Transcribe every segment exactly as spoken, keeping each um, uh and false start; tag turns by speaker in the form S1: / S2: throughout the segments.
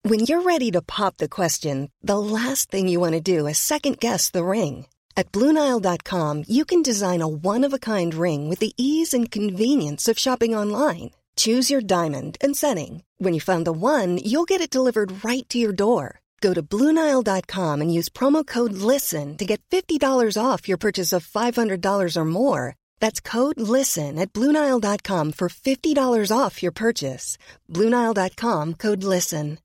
S1: When you're ready to pop the question, the last thing you want to do is second-guess the ring. At Blue Nile dot com, you can design a one-of-a-kind ring with the ease and convenience of shopping online. Choose your diamond and setting. When you find the one, you'll get it delivered right to your door. Go to Blue Nile dot com and use promo code LISTEN to get fifty dollars off your purchase of five hundred dollars or more. That's code LISTEN at Blue Nile dot com for fifty dollars off your purchase. Blue Nile dot com, code LISTEN.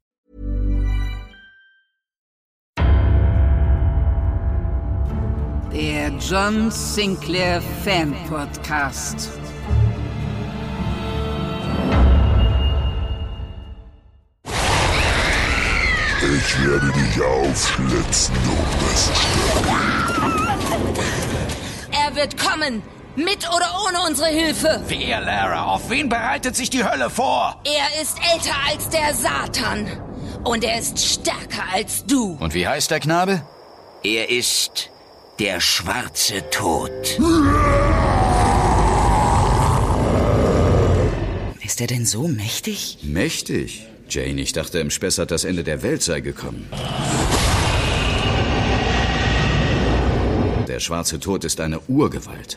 S2: Der John Sinclair Fan Podcast.
S3: Ich werde dich aufschlitzen, du Miststück.
S4: Er wird kommen, mit oder ohne unsere Hilfe.
S5: Wer, Lara? Auf wen bereitet sich die Hölle vor?
S4: Er ist älter als der Satan. Und er ist stärker als du.
S5: Und wie heißt der Knabe?
S2: Er ist der schwarze Tod. Ist er denn so mächtig?
S5: Mächtig? Jane, ich dachte, im Spessart das Ende der Welt sei gekommen. Der schwarze Tod ist eine Urgewalt.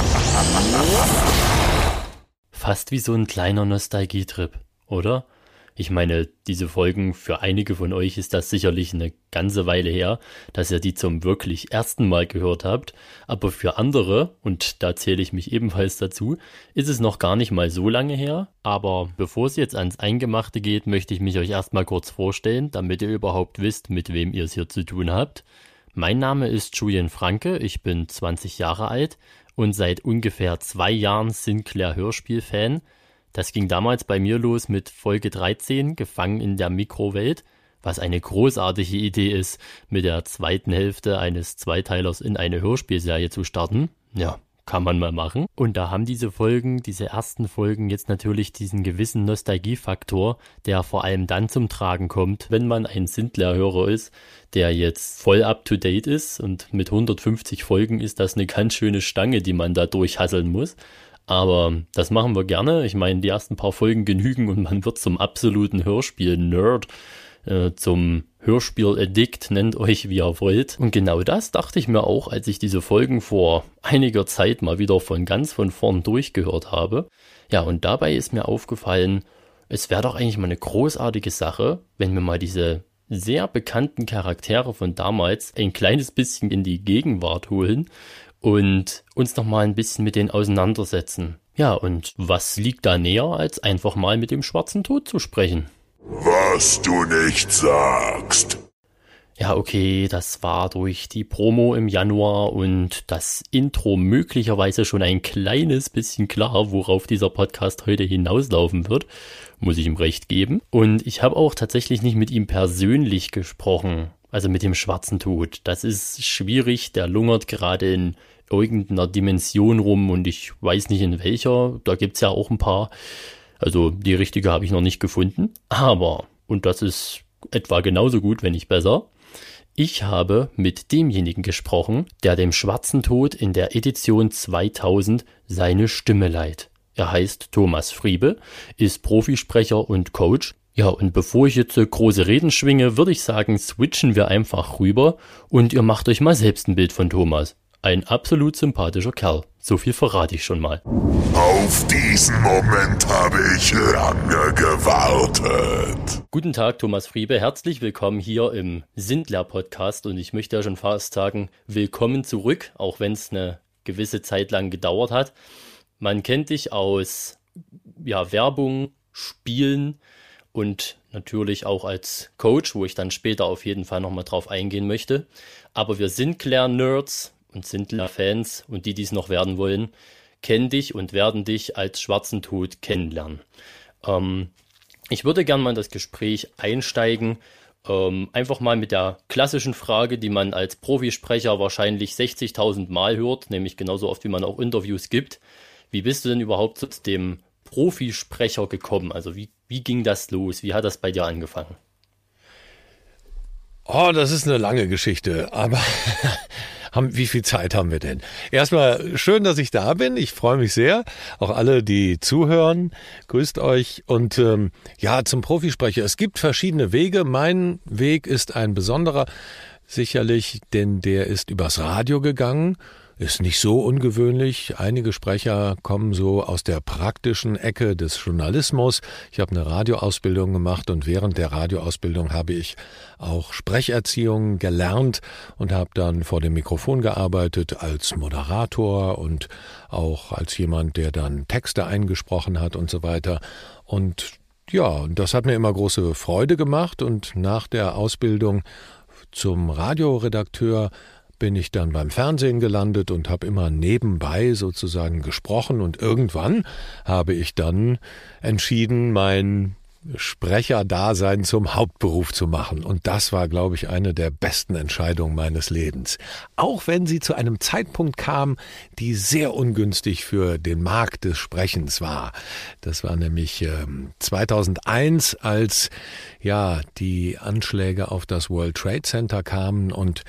S6: Fast wie so ein kleiner Nostalgietrip, oder? Ich meine, diese Folgen, für einige von euch ist das sicherlich eine ganze Weile her, dass ihr die zum wirklich ersten Mal gehört habt, aber für andere, und da zähle ich mich ebenfalls dazu, ist es noch gar nicht mal so lange her. Aber bevor es jetzt ans Eingemachte geht, möchte ich mich euch erstmal kurz vorstellen, damit ihr überhaupt wisst, mit wem ihr es hier zu tun habt. Mein Name ist Julian Franke, ich bin zwanzig Jahre alt und seit ungefähr zwei Jahren Sinclair-Hörspiel-Fan. Das ging damals bei mir los mit Folge dreizehn, Gefangen in der Mikrowelt, was eine großartige Idee ist, mit der zweiten Hälfte eines Zweiteilers in eine Hörspielserie zu starten. Ja, kann man mal machen. Und da haben diese Folgen, diese ersten Folgen jetzt natürlich diesen gewissen Nostalgiefaktor, der vor allem dann zum Tragen kommt, wenn man ein Sinclair-Hörer ist, der jetzt voll up-to-date ist. Und mit hundertfünfzig Folgen ist das eine ganz schöne Stange, die man da durchhasseln muss. Aber das machen wir gerne. Ich meine, die ersten paar Folgen genügen und man wird zum absoluten Hörspiel-Nerd, äh, zum Hörspiel-Addict, nennt euch wie ihr wollt. Und genau das dachte ich mir auch, als ich diese Folgen vor einiger Zeit mal wieder von ganz von vorn durchgehört habe. Ja, und dabei ist mir aufgefallen, es wäre doch eigentlich mal eine großartige Sache, wenn wir mal diese sehr bekannten Charaktere von damals ein kleines bisschen in die Gegenwart holen und uns noch mal ein bisschen mit denen auseinandersetzen. Ja, und was liegt da näher, als einfach mal mit dem schwarzen Tod zu sprechen?
S3: Was du nicht sagst.
S6: Ja, okay, das war durch die Promo im Januar und das Intro möglicherweise schon ein kleines bisschen klar, worauf dieser Podcast heute hinauslaufen wird, muss ich ihm recht geben. Und ich habe auch tatsächlich nicht mit ihm persönlich gesprochen, also mit dem schwarzen Tod. Das ist schwierig, der lungert gerade in irgendeiner Dimension rum und ich weiß nicht in welcher, da gibt's ja auch ein paar. Also die richtige habe ich noch nicht gefunden, aber, und das ist etwa genauso gut, wenn nicht besser, ich habe mit demjenigen gesprochen, der dem schwarzen Tod in der Edition zweitausend seine Stimme leiht. Er heißt Thomas Friebe, ist Profisprecher und Coach. Ja, und bevor ich jetzt große Reden schwinge, würde ich sagen, switchen wir einfach rüber und ihr macht euch mal selbst ein Bild von Thomas. Ein absolut sympathischer Kerl. So viel verrate ich schon mal.
S3: Auf diesen Moment habe ich lange gewartet.
S6: Guten Tag, Thomas Friebe. Herzlich willkommen hier im Sinclair-Podcast. Und ich möchte ja schon fast sagen, willkommen zurück, auch wenn es eine gewisse Zeit lang gedauert hat. Man kennt dich aus ja, Werbung, Spielen und natürlich auch als Coach, wo ich dann später auf jeden Fall nochmal drauf eingehen möchte. Aber wir Sinclair-Nerds und Sinclair-Fans und die, die es noch werden wollen, kennen dich und werden dich als schwarzen Tod kennenlernen. Ähm, ich würde gerne mal in das Gespräch einsteigen, ähm, einfach mal mit der klassischen Frage, die man als Profisprecher wahrscheinlich sechzigtausend Mal hört, nämlich genauso oft, wie man auch Interviews gibt. Wie bist du denn überhaupt zu dem Profisprecher gekommen? Also wie, wie ging das los? Wie hat das bei dir angefangen?
S7: Oh, das ist eine lange Geschichte, aber Haben, wie viel Zeit haben wir denn? Erstmal schön, dass ich da bin. Ich freue mich sehr. Auch alle, die zuhören, grüßt euch. Und ähm, ja, zum Profisprecher. Es gibt verschiedene Wege. Mein Weg ist ein besonderer, sicherlich, denn der ist übers Radio gegangen. Ist nicht so ungewöhnlich. Einige Sprecher kommen so aus der praktischen Ecke des Journalismus. Ich habe eine Radioausbildung gemacht und während der Radioausbildung habe ich auch Sprecherziehung gelernt und habe dann vor dem Mikrofon gearbeitet als Moderator und auch als jemand, der dann Texte eingesprochen hat und so weiter. Und ja, das hat mir immer große Freude gemacht und nach der Ausbildung zum Radioredakteur bin ich dann beim Fernsehen gelandet und habe immer nebenbei sozusagen gesprochen und irgendwann habe ich dann entschieden, mein Sprecherdasein zum Hauptberuf zu machen und das war, glaube ich, eine der besten Entscheidungen meines Lebens. Auch wenn sie zu einem Zeitpunkt kam, die sehr ungünstig für den Markt des Sprechens war. Das war nämlich ähm, zweitausendeins, als ja die Anschläge auf das World Trade Center kamen und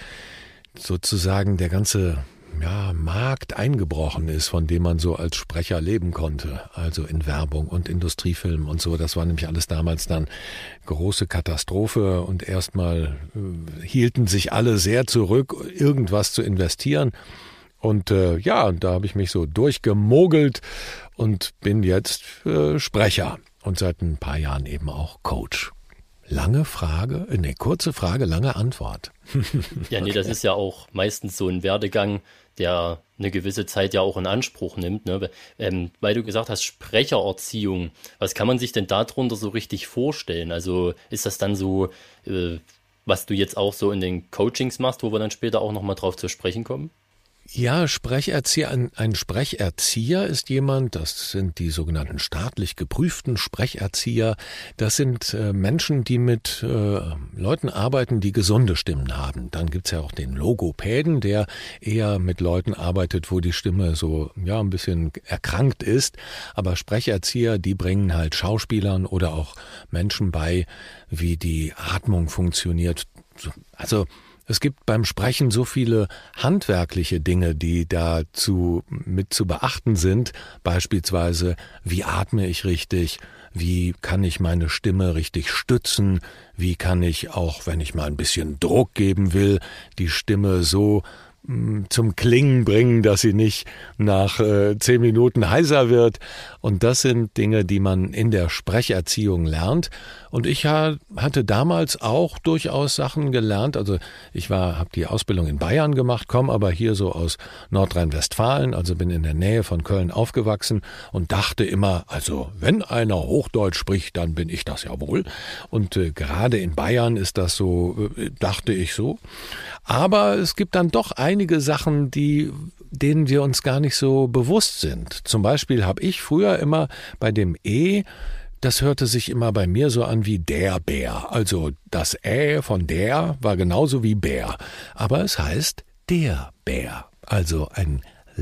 S7: sozusagen der ganze ja, Markt eingebrochen ist, von dem man so als Sprecher leben konnte, also in Werbung und Industriefilmen und so. Das war nämlich alles damals dann große Katastrophe und erstmal äh, hielten sich alle sehr zurück, irgendwas zu investieren. Und äh, ja, da habe ich mich so durchgemogelt und bin jetzt äh, Sprecher und seit ein paar Jahren eben auch Coach. Lange Frage, ne, kurze Frage, lange Antwort.
S6: Ja, nee, das ist ja auch meistens so ein Werdegang, der eine gewisse Zeit ja auch in Anspruch nimmt, ne? Ähm, weil du gesagt hast, Sprechererziehung, was kann man sich denn darunter so richtig vorstellen? Also ist das dann so, äh, was du jetzt auch so in den Coachings machst, wo wir dann später auch nochmal drauf zu sprechen kommen?
S7: Ja, Sprecherzieher, ein, ein Sprecherzieher ist jemand, das sind die sogenannten staatlich geprüften Sprecherzieher, das sind äh, Menschen, die mit äh, Leuten arbeiten, die gesunde Stimmen haben. Dann gibt's ja auch den Logopäden, der eher mit Leuten arbeitet, wo die Stimme so ja ein bisschen erkrankt ist. Aber Sprecherzieher, die bringen halt Schauspielern oder auch Menschen bei, wie die Atmung funktioniert. Also es gibt beim Sprechen so viele handwerkliche Dinge, die dazu mit zu beachten sind. Beispielsweise, wie atme ich richtig? Wie kann ich meine Stimme richtig stützen? Wie kann ich auch, wenn ich mal ein bisschen Druck geben will, die Stimme so zum Klingen bringen, dass sie nicht nach äh, zehn Minuten heiser wird. Und das sind Dinge, die man in der Sprecherziehung lernt. Und ich ha- hatte damals auch durchaus Sachen gelernt. Also ich war, habe die Ausbildung in Bayern gemacht, komme aber hier so aus Nordrhein-Westfalen, also bin in der Nähe von Köln aufgewachsen und dachte immer, also wenn einer Hochdeutsch spricht, dann bin ich das ja wohl. Und äh, gerade in Bayern ist das so, äh, dachte ich so. Aber es gibt dann doch einige Sachen, die, denen wir uns gar nicht so bewusst sind. Zum Beispiel habe ich früher immer bei dem E, das hörte sich immer bei mir so an wie der Bär. Also das Ä von der war genauso wie Bär. Aber es heißt der Bär. Also ein,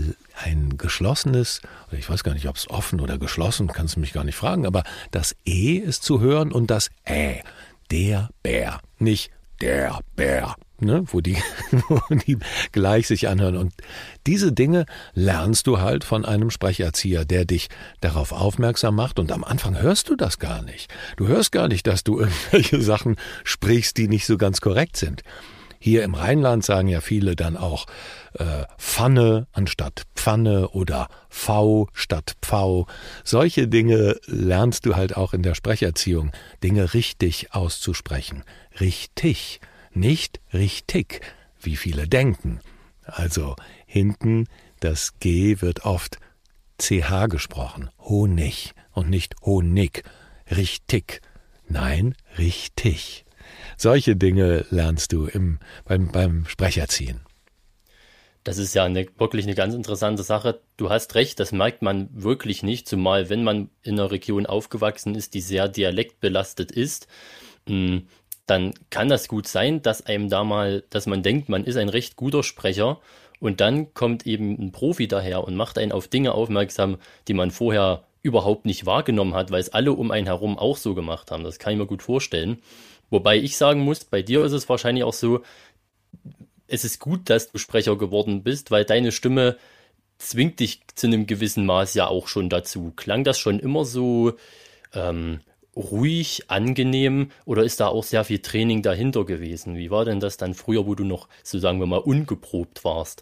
S7: ein geschlossenes, ich weiß gar nicht, ob es offen oder geschlossen, kannst du mich gar nicht fragen, aber das E ist zu hören und das Ä. Der Bär, nicht der Bär. Ne, wo die, wo die gleich sich anhören. Und diese Dinge lernst du halt von einem Sprecherzieher, der dich darauf aufmerksam macht. Und am Anfang hörst du das gar nicht. Du hörst gar nicht, dass du irgendwelche Sachen sprichst, die nicht so ganz korrekt sind. Hier im Rheinland sagen ja viele dann auch äh, Pfanne anstatt Pfanne oder V statt Pfau. Solche Dinge lernst du halt auch in der Sprecherziehung, Dinge richtig auszusprechen. Richtig. Nicht richtig, wie viele denken. Also hinten das G wird oft C H gesprochen, Honig und nicht Honig, richtig. Nein, richtig. Solche Dinge lernst du im, beim, beim Sprecherziehen.
S6: Das ist ja eine, wirklich eine ganz interessante Sache. Du hast recht, das merkt man wirklich nicht, zumal wenn man in einer Region aufgewachsen ist, die sehr dialektbelastet ist. Dann kann das gut sein, dass einem da mal, dass man denkt, man ist ein recht guter Sprecher und dann kommt eben ein Profi daher und macht einen auf Dinge aufmerksam, die man vorher überhaupt nicht wahrgenommen hat, weil es alle um einen herum auch so gemacht haben. Das kann ich mir gut vorstellen. Wobei ich sagen muss, bei dir ist es wahrscheinlich auch so, es ist gut, dass du Sprecher geworden bist, weil deine Stimme zwingt dich zu einem gewissen Maß ja auch schon dazu. Klang das schon immer so ähm, ruhig, angenehm oder ist da auch sehr viel Training dahinter gewesen? Wie war denn das dann früher, wo du noch, so sagen wir mal, ungeprobt warst?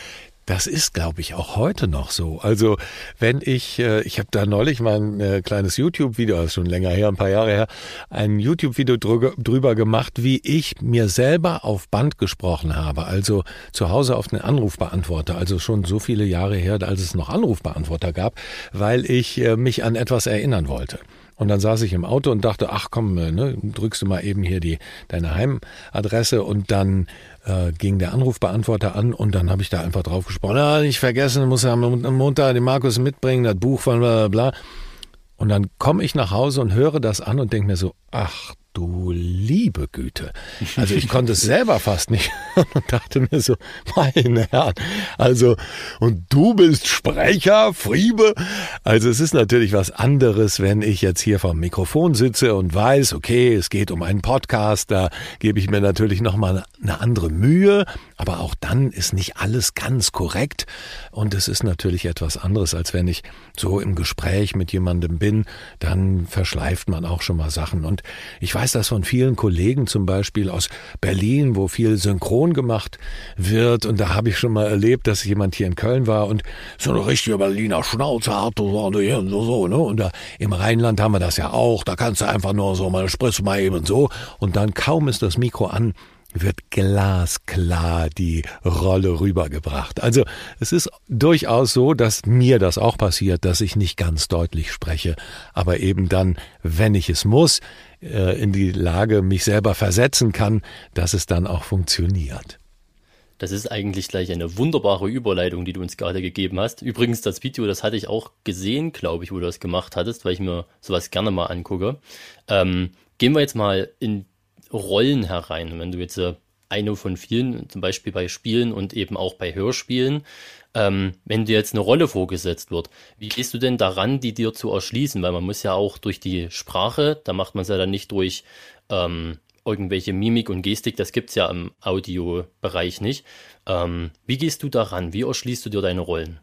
S7: Das ist, glaube ich, auch heute noch so. Also wenn ich, äh, ich habe da neulich mal ein äh, kleines YouTube-Video, das ist schon länger her, ein paar Jahre her, ein YouTube-Video drü- drüber gemacht, wie ich mir selber auf Band gesprochen habe. Also zu Hause auf den Anrufbeantworter, also schon so viele Jahre her, als es noch Anrufbeantworter gab, weil ich äh, mich an etwas erinnern wollte. Und dann saß ich im Auto und dachte, ach komm, ne, drückst du mal eben hier die deine Heimadresse und dann äh, ging der Anrufbeantworter an und dann habe ich da einfach drauf gesprochen, ja, nicht vergessen, muss ja am Montag den Markus mitbringen, das Buch von bla bla bla. Und dann komme ich nach Hause und höre das an und denke mir so, ach du liebe Güte. Also ich konnte es selber fast nicht und dachte mir so, meine Herren, also und du bist Sprecher, Friebe? Also es ist natürlich was anderes, wenn ich jetzt hier vom Mikrofon sitze und weiß, okay, es geht um einen Podcast, da gebe ich mir natürlich nochmal eine andere Mühe, aber auch dann ist nicht alles ganz korrekt und es ist natürlich etwas anderes, als wenn ich so im Gespräch mit jemandem bin, dann verschleift man auch schon mal Sachen und ich weiß das von vielen Kollegen, zum Beispiel aus Berlin, wo viel synchron gemacht wird und da habe ich schon mal erlebt, dass jemand hier in Köln war und so eine richtige Berliner Schnauze hat und so, ne? Und da im Rheinland haben wir das ja auch, da kannst du einfach nur so, mal sprichst du mal eben so und dann kaum ist das Mikro an, wird glasklar die Rolle rübergebracht. Also es ist durchaus so, dass mir das auch passiert, dass ich nicht ganz deutlich spreche, aber eben dann, wenn ich es muss, in die Lage mich selber versetzen kann, dass es dann auch funktioniert.
S6: Das ist eigentlich gleich eine wunderbare Überleitung, die du uns gerade gegeben hast. Übrigens, das Video, das hatte ich auch gesehen, glaube ich, wo du das gemacht hattest, weil ich mir sowas gerne mal angucke. Ähm, gehen wir jetzt mal in Rollen herein. Wenn du jetzt äh, eine von vielen, zum Beispiel bei Spielen und eben auch bei Hörspielen, ähm, wenn dir jetzt eine Rolle vorgesetzt wird, wie gehst du denn daran, die dir zu erschließen? Weil man muss ja auch durch die Sprache, da macht man es ja dann nicht durch ähm, irgendwelche Mimik und Gestik, das gibt's ja im Audiobereich nicht. Ähm, wie gehst du daran? Wie erschließt du dir deine Rollen?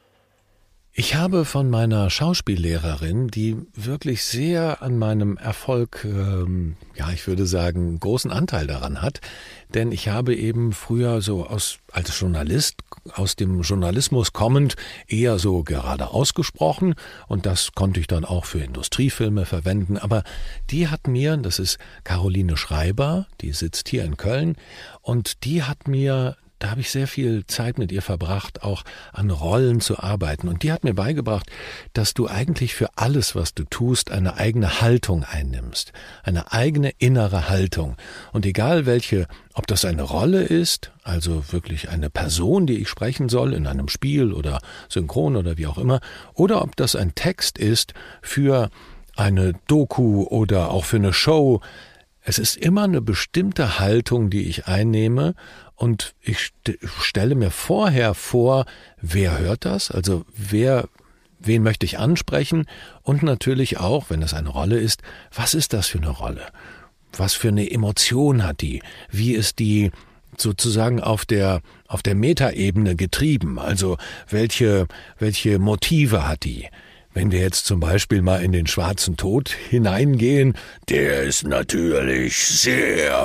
S7: Ich habe von meiner Schauspiellehrerin, die wirklich sehr an meinem Erfolg, ähm, ja, ich würde sagen, großen Anteil daran hat, denn ich habe eben früher so aus, als Journalist, aus dem Journalismus kommend, eher so geradeaus gesprochen und das konnte ich dann auch für Industriefilme verwenden, aber die hat mir, das ist Caroline Schreiber, die sitzt hier in Köln und die hat mir Da habe ich sehr viel Zeit mit ihr verbracht, auch an Rollen zu arbeiten. Und die hat mir beigebracht, dass du eigentlich für alles, was du tust, eine eigene Haltung einnimmst. Eine eigene innere Haltung. Und egal welche, ob das eine Rolle ist, also wirklich eine Person, die ich sprechen soll in einem Spiel oder synchron oder wie auch immer, oder ob das ein Text ist für eine Doku oder auch für eine Show. Es ist immer eine bestimmte Haltung, die ich einnehme und ich st- stelle mir vorher vor, wer hört das, also wer, wen möchte ich ansprechen und natürlich auch, wenn es eine Rolle ist, was ist das für eine Rolle? Was für eine Emotion hat die? Wie ist die sozusagen auf der, auf der Metaebene getrieben? Also welche, welche Motive hat die? Wenn wir jetzt zum Beispiel mal in den Schwarzen Tod hineingehen, der ist natürlich sehr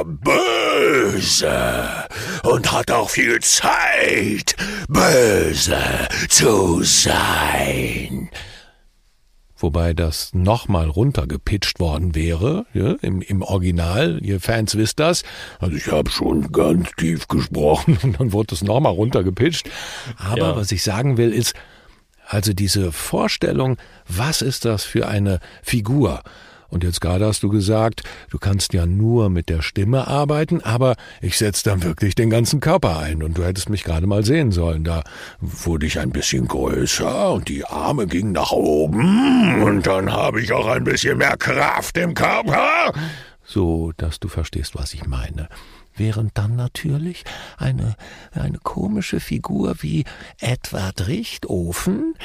S7: böse und hat auch viel Zeit, böse zu sein. Wobei das nochmal runtergepitcht worden wäre, ja, im, im Original, ihr Fans wisst das. Also ich habe schon ganz tief gesprochen und dann wurde es nochmal runtergepitcht. Aber ja. Was ich sagen will ist, also diese Vorstellung, was ist das für eine Figur? Und jetzt gerade hast du gesagt, du kannst ja nur mit der Stimme arbeiten, aber ich setze dann wirklich den ganzen Körper ein. Und du hättest mich gerade mal sehen sollen. Da wurde ich ein bisschen größer und die Arme gingen nach oben. Und dann habe ich auch ein bisschen mehr Kraft im Körper. so dass du verstehst, was ich meine. Während dann natürlich eine, eine komische Figur wie Edward Richtofen,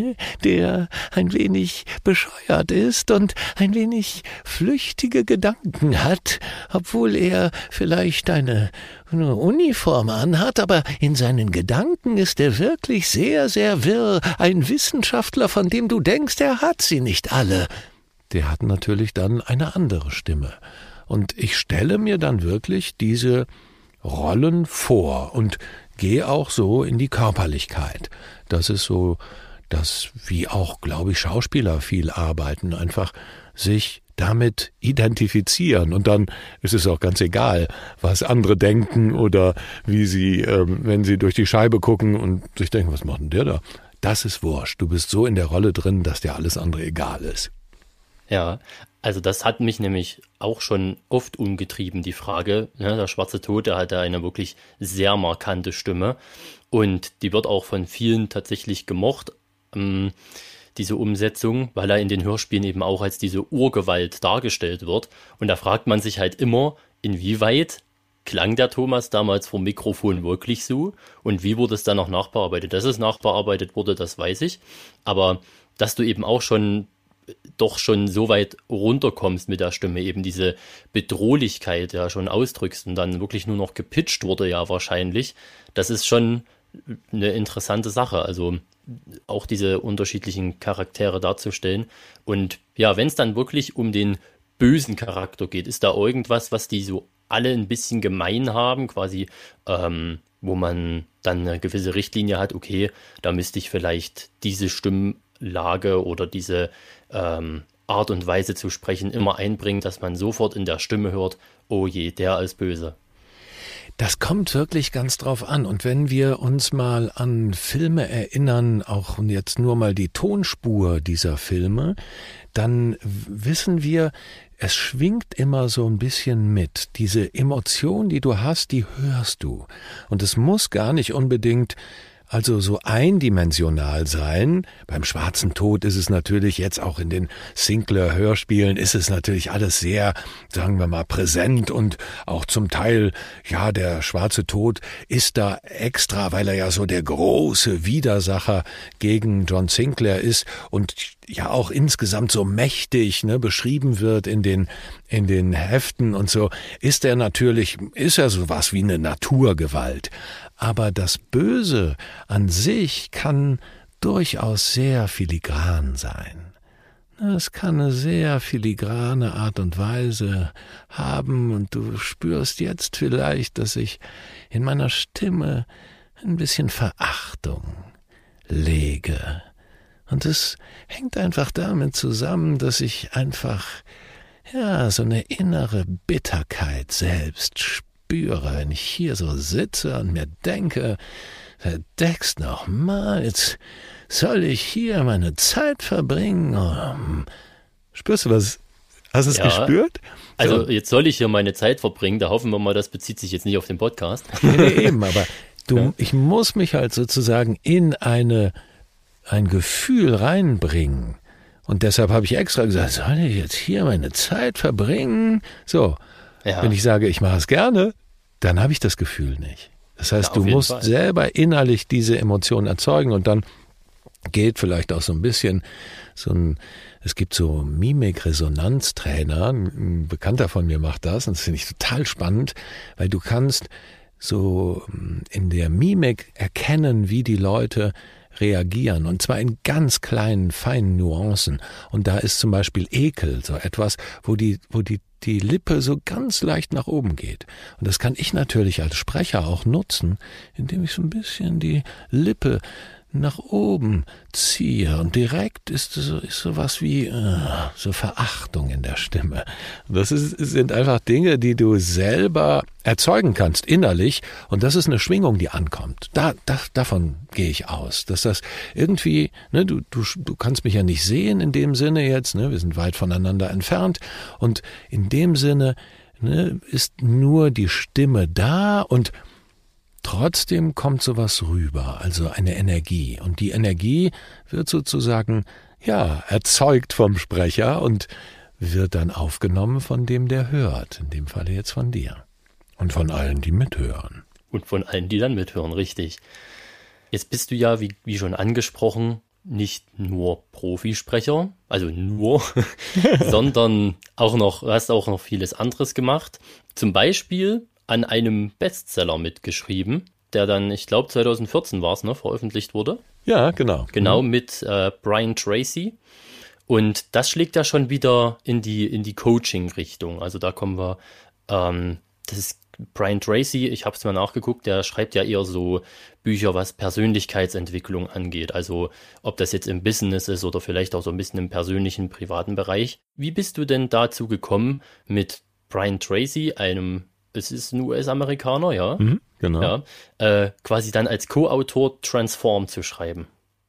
S7: der ein wenig bescheuert ist und ein wenig flüchtige Gedanken hat, obwohl er vielleicht eine, eine Uniform anhat, aber in seinen Gedanken ist er wirklich sehr, sehr wirr, ein Wissenschaftler, von dem du denkst, er hat sie nicht alle. Der hat natürlich dann eine andere Stimme. Und ich stelle mir dann wirklich diese Rollen vor und gehe auch so in die Körperlichkeit. Das ist so, dass wie auch, glaube ich, Schauspieler viel arbeiten, einfach sich damit identifizieren. Und dann ist es auch ganz egal, was andere denken oder wie sie, ähm, wenn sie durch die Scheibe gucken und sich denken, was macht denn der da? Das ist wurscht. Du bist so in der Rolle drin, dass dir alles andere egal ist.
S6: Ja, also das hat mich nämlich auch schon oft umgetrieben, die Frage. Ne, der Schwarze Tod, der hat ja eine wirklich sehr markante Stimme und die wird auch von vielen tatsächlich gemocht, ähm, diese Umsetzung, weil er in den Hörspielen eben auch als diese Urgewalt dargestellt wird. Und da fragt man sich halt immer, inwieweit klang der Thomas damals vom Mikrofon wirklich so und wie wurde es dann noch nachbearbeitet? Dass es nachbearbeitet wurde, das weiß ich, aber dass du eben auch schon doch schon so weit runterkommst mit der Stimme, eben diese Bedrohlichkeit ja schon ausdrückst und dann wirklich nur noch gepitcht wurde ja wahrscheinlich, das ist schon eine interessante Sache, also auch diese unterschiedlichen Charaktere darzustellen. Und ja, wenn es dann wirklich um den bösen Charakter geht, ist da irgendwas, was die so alle ein bisschen gemein haben, quasi, ähm, wo man dann eine gewisse Richtlinie hat, okay, da müsste ich vielleicht diese Stimmlage oder diese ähm, Art und Weise zu sprechen immer einbringen, dass man sofort in der Stimme hört, oh je, der ist böse.
S7: Das kommt wirklich ganz drauf an. Und wenn wir uns mal an Filme erinnern, auch jetzt nur mal die Tonspur dieser Filme, dann wissen wir, es schwingt immer so ein bisschen mit. Diese Emotion, die du hast, die hörst du. Und es muss gar nicht unbedingt also so eindimensional sein. Beim Schwarzen Tod ist es natürlich jetzt auch in den Sinclair-Hörspielen ist es natürlich alles sehr, sagen wir mal, präsent und auch zum Teil, ja, der Schwarze Tod ist da extra, weil er ja so der große Widersacher gegen John Sinclair ist und ja auch insgesamt so mächtig, ne, beschrieben wird in den in den Heften und so, ist er natürlich, ist er sowas wie eine Naturgewalt. Aber das Böse an sich kann durchaus sehr filigran sein. Es kann eine sehr filigrane Art und Weise haben und du spürst jetzt vielleicht, dass ich in meiner Stimme ein bisschen Verachtung lege. Und es hängt einfach damit zusammen, dass ich einfach, ja, so eine innere Bitterkeit selbst spüre. Spüre, wenn ich hier so sitze und mir denke, verdeckst noch mal, jetzt soll ich hier meine Zeit verbringen. Oh, spürst du was? Hast du es ja gespürt?
S6: Also jetzt soll ich hier meine Zeit verbringen, da hoffen wir mal, das bezieht sich jetzt nicht auf den Podcast.
S7: Nee, nee, eben, aber du, ja. Ich muss mich halt sozusagen in eine ein Gefühl reinbringen. Und deshalb habe ich extra gesagt, soll ich jetzt hier meine Zeit verbringen? So, ja. Wenn ich sage, ich mache es gerne, dann habe ich das Gefühl nicht. Das heißt, ja, du musst Fall. selber innerlich diese Emotionen erzeugen und dann geht vielleicht auch so ein bisschen so ein, es gibt so Mimik-Resonanztrainer, ein Bekannter von mir macht das und das finde ich total spannend, weil du kannst so in der Mimik erkennen, wie die Leute reagieren und zwar in ganz kleinen, feinen Nuancen und da ist zum Beispiel Ekel so etwas, wo die, wo die die Lippe so ganz leicht nach oben geht. Und das kann ich natürlich als Sprecher auch nutzen, indem ich so ein bisschen die Lippe nach oben ziehe. Und direkt ist so, ist so was wie äh, so Verachtung in der Stimme. Das ist, sind einfach Dinge, die du selber erzeugen kannst, innerlich. Und das ist eine Schwingung, die ankommt. Da, da, davon gehe ich aus. Dass das irgendwie, ne, du, du, du kannst mich ja nicht sehen in dem Sinne jetzt, ne, wir sind weit voneinander entfernt. Und in dem Sinne, ne, ist nur die Stimme da und trotzdem kommt sowas rüber, also eine Energie. Und die Energie wird sozusagen, ja, erzeugt vom Sprecher. Und wird dann aufgenommen von dem, der hört. In dem Falle jetzt von dir. Und von allen, die mithören.
S6: Und von allen, die dann mithören, richtig. Jetzt bist du ja, wie, wie schon angesprochen, nicht nur Profisprecher, also nur, sondern auch noch, hast auch noch vieles anderes gemacht. Zum Beispiel an einem Bestseller mitgeschrieben, der dann, ich glaube zwanzig vierzehn war es, ne, veröffentlicht wurde.
S7: Ja, genau.
S6: Genau, mit äh, Brian Tracy. Und das schlägt ja schon wieder in die, in die Coaching-Richtung. Also da kommen wir, ähm, das ist Brian Tracy, ich habe es mal nachgeguckt, der schreibt ja eher so Bücher, was Persönlichkeitsentwicklung angeht. Also ob das jetzt im Business ist oder vielleicht auch so ein bisschen im persönlichen, privaten Bereich. Wie bist du denn dazu gekommen, mit Brian Tracy, einem, es ist ein U S-Amerikaner, ja?
S7: Mhm, genau.
S6: Ja, äh, quasi dann als Co-Autor Transform zu schreiben?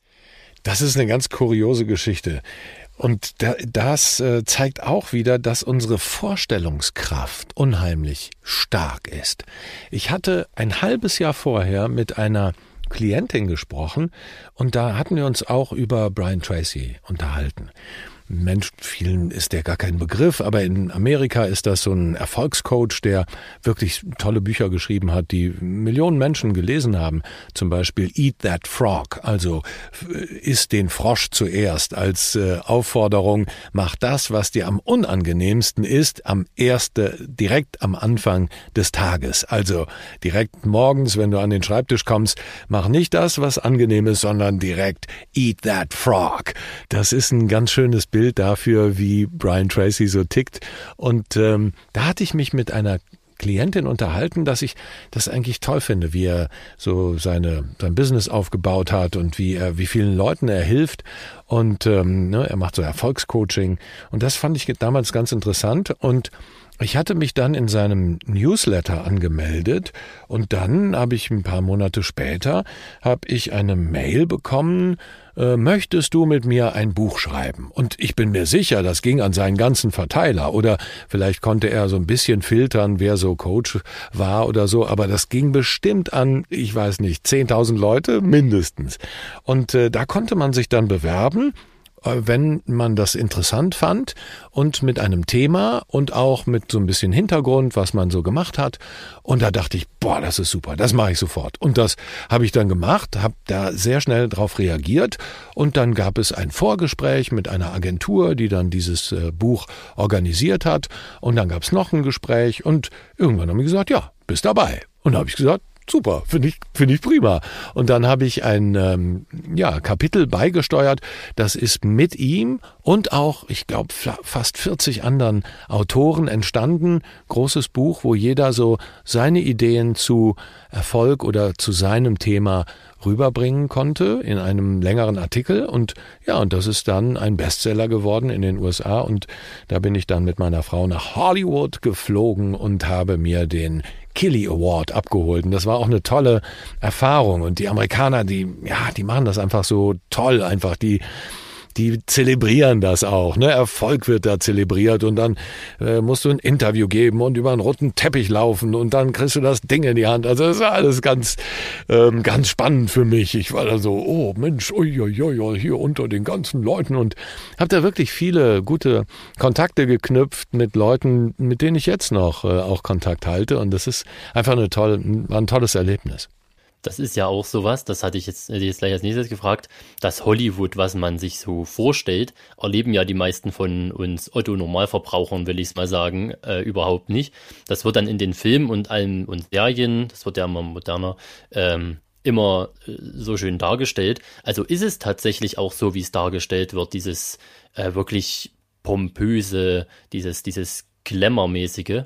S7: Das ist eine ganz kuriose Geschichte. Und das äh, zeigt auch wieder, dass unsere Vorstellungskraft unheimlich stark ist. Ich hatte ein halbes Jahr vorher mit einer Klientin gesprochen und da hatten wir uns auch über Brian Tracy unterhalten. Mensch, vielen ist der gar kein Begriff, aber in Amerika ist das so ein Erfolgscoach, der wirklich tolle Bücher geschrieben hat, die Millionen Menschen gelesen haben. Zum Beispiel Eat That Frog, also iss den Frosch zuerst als äh, Aufforderung, mach das, was dir am unangenehmsten ist, am erste, direkt am Anfang des Tages. Also direkt morgens, wenn du an den Schreibtisch kommst, mach nicht das, was angenehm ist, sondern direkt Eat That Frog. Das ist ein ganz schönes Bild dafür, wie Brian Tracy so tickt. Und ähm, da hatte ich mich mit einer Klientin unterhalten, dass ich das eigentlich toll finde, wie er so seine sein Business aufgebaut hat und wie er wie vielen Leuten er hilft. Und ähm, ne, er macht so Erfolgscoaching. Und das fand ich damals ganz interessant. Und ich hatte mich dann in seinem Newsletter angemeldet und dann habe ich ein paar Monate später habe ich eine Mail bekommen, äh, möchtest du mit mir ein Buch schreiben? Und ich bin mir sicher, das ging an seinen ganzen Verteiler oder vielleicht konnte er so ein bisschen filtern, wer so Coach war oder so, aber das ging bestimmt an, ich weiß nicht, zehntausend Leute mindestens. Und äh, da konnte man sich dann bewerben, wenn man das interessant fand und mit einem Thema und auch mit so ein bisschen Hintergrund, was man so gemacht hat. Und da dachte ich, boah, das ist super, das mache ich sofort. Und das habe ich dann gemacht, habe da sehr schnell drauf reagiert und dann gab es ein Vorgespräch mit einer Agentur, die dann dieses äh, Buch organisiert hat und dann gab es noch ein Gespräch und irgendwann haben die gesagt, ja, bist dabei. Und da habe ich gesagt, super, finde ich, finde ich prima. Und dann habe ich ein ähm, ja, Kapitel beigesteuert, das ist mit ihm und auch, ich glaube, fast vierzig anderen Autoren entstanden. Großes Buch, wo jeder so seine Ideen zu Erfolg oder zu seinem Thema rüberbringen konnte in einem längeren Artikel. Und ja, und das ist dann ein Bestseller geworden in den U S A. Und da bin ich dann mit meiner Frau nach Hollywood geflogen und habe mir den Killy Award abgeholt. Und das war auch eine tolle Erfahrung. Und die Amerikaner, die, ja, die machen das einfach so toll, einfach die, die zelebrieren das auch, ne? Erfolg wird da zelebriert und dann äh, musst du ein Interview geben und über einen roten Teppich laufen und dann kriegst du das Ding in die Hand. Also das war alles ganz, ähm, ganz spannend für mich. Ich war da so, oh Mensch, uiuiui, hier unter den ganzen Leuten und habe da wirklich viele gute Kontakte geknüpft mit Leuten, mit denen ich jetzt noch äh, auch Kontakt halte und das ist einfach eine tolle, war ein tolles Erlebnis.
S6: Das ist ja auch sowas, das hatte ich jetzt, jetzt gleich als nächstes gefragt, das Hollywood, was man sich so vorstellt, erleben ja die meisten von uns Otto-Normalverbrauchern, will ich es mal sagen, äh, überhaupt nicht. Das wird dann in den Filmen und allen und Serien, das wird ja immer moderner, ähm, immer äh, so schön dargestellt. Also ist es tatsächlich auch so, wie es dargestellt wird, dieses äh, wirklich pompöse, dieses, dieses Glamour-mäßige?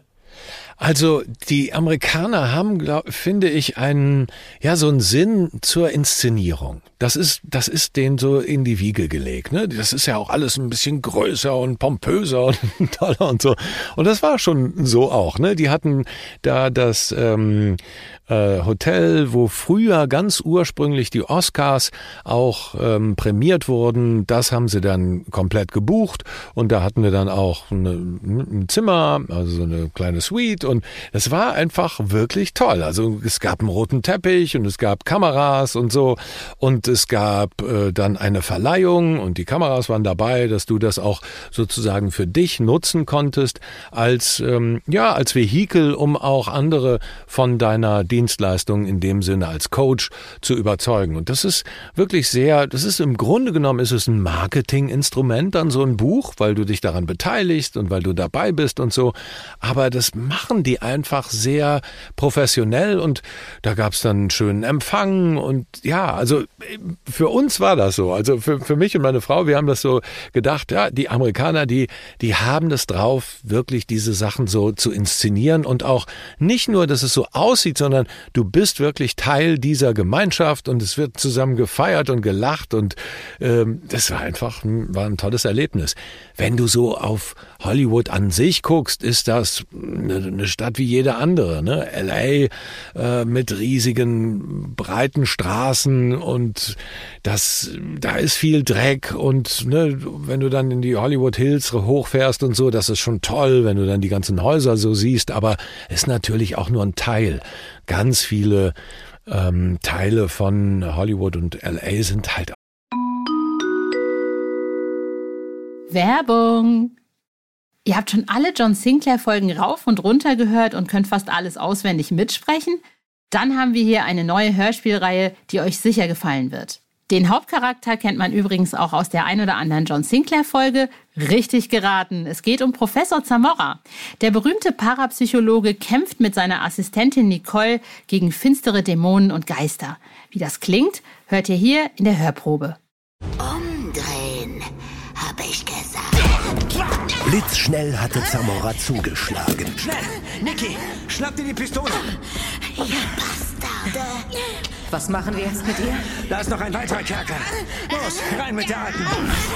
S7: Also die Amerikaner haben, glaub, finde ich, einen, ja, so einen Sinn zur Inszenierung. Das ist, das ist denen so in die Wiege gelegt, ne? Das ist ja auch alles ein bisschen größer und pompöser und toller und so. Und das war schon so auch, ne? Die hatten da das ähm, äh, Hotel, wo früher ganz ursprünglich die Oscars auch ähm, prämiert wurden. Das haben sie dann komplett gebucht und da hatten wir dann auch eine, ein Zimmer, also so eine kleine Suite. und es war einfach wirklich toll. Also es gab einen roten Teppich und es gab Kameras und so und es gab äh, dann eine Verleihung und die Kameras waren dabei, dass du das auch sozusagen für dich nutzen konntest als ähm, ja als Vehikel, um auch andere von deiner Dienstleistung in dem Sinne als Coach zu überzeugen. Und das ist wirklich sehr, das ist im Grunde genommen ist es ein Marketinginstrument dann so ein Buch, weil du dich daran beteiligst und weil du dabei bist und so. Aber das machen die einfach sehr professionell und da gab es dann einen schönen Empfang und ja, also für uns war das so. Also für, für mich und meine Frau, wir haben das so gedacht, ja, die Amerikaner, die, die haben das drauf, wirklich diese Sachen so zu inszenieren und auch nicht nur, dass es so aussieht, sondern du bist wirklich Teil dieser Gemeinschaft und es wird zusammen gefeiert und gelacht und ähm, das war einfach ein, war ein tolles Erlebnis. Wenn du so auf Hollywood an sich guckst, ist das eine, eine Stadt wie jede andere, ne? L A äh, mit riesigen, breiten Straßen und das, da ist viel Dreck und ne, wenn du dann in die Hollywood Hills hochfährst und so, das ist schon toll, wenn du dann die ganzen Häuser so siehst, aber ist natürlich auch nur ein Teil. Ganz viele ähm, Teile von Hollywood und L A sind halt
S8: Werbung. Ihr habt schon alle John Sinclair-Folgen rauf und runter gehört und könnt fast alles auswendig mitsprechen? Dann haben wir hier eine neue Hörspielreihe, die euch sicher gefallen wird. Den Hauptcharakter kennt man übrigens auch aus der ein oder anderen John Sinclair-Folge. Richtig geraten, es geht um Professor Zamora. Der berühmte Parapsychologe kämpft mit seiner Assistentin Nicole gegen finstere Dämonen und Geister. Wie das klingt, hört ihr hier in der Hörprobe.
S9: Umdrehen, hab ich gesagt.
S10: Blitzschnell hatte Zamora zugeschlagen.
S11: Schnell! Niki, schnapp dir die Pistole!
S9: Ihr Bastarde!
S12: Was machen wir jetzt mit ihr?
S11: Da ist noch ein weiterer Kerker. Los, rein mit der Alten!